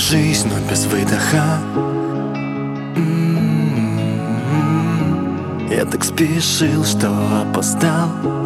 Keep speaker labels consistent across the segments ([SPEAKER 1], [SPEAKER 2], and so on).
[SPEAKER 1] жизнь, но без выдоха. Я так спешил, что опоздал.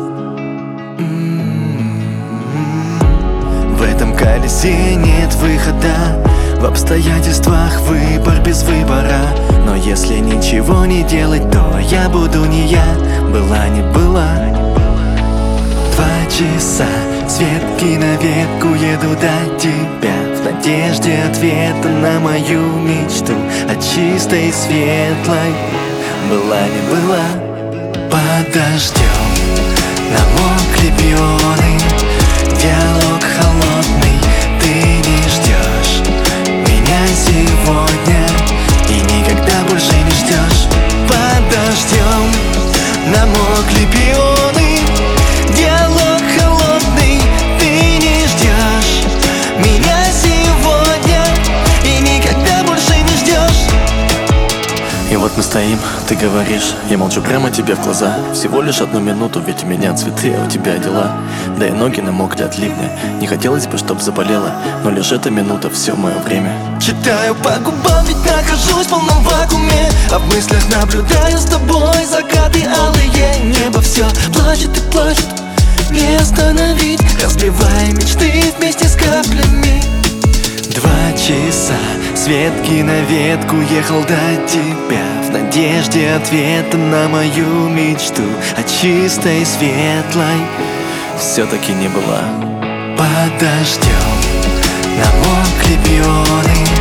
[SPEAKER 1] В этом колесе нет выхода, в обстоятельствах выбор без выбора. Но если ничего не делать, то я буду не я, была не была. 2 часа, светки на ветку, еду до тебя в надежде ответа на мою мечту о чистой, светлой. Была не была. Подождем, намокли пионы, диалог холодный. Ты не ждешь меня сегодня и никогда больше не ждешь. Подождем, намокли пионы, диалог холодный. Ты не ждешь меня сегодня и никогда больше не ждешь.
[SPEAKER 2] И вот мы стоим, ты говоришь, я молчу прямо тебе в глаза. Всего лишь 1 минуту, ведь у меня цветы, а у тебя дела. Да и ноги намокли от ливня, не хотелось бы, чтоб заболела, но лишь эта минута все мое время.
[SPEAKER 1] Читаю по губам, ведь нахожусь в полном вакууме, а в мыслях наблюдаю с тобой закаты алые. Небо все плачет и плачет, не остановить, разбивая мечты вместе с каплями. 2 часа, светки на ветку, ехал до тебя в надежде ответа на мою мечту о чистой, светлой.
[SPEAKER 2] Все-таки не была.
[SPEAKER 1] Подождем, намокли пионы,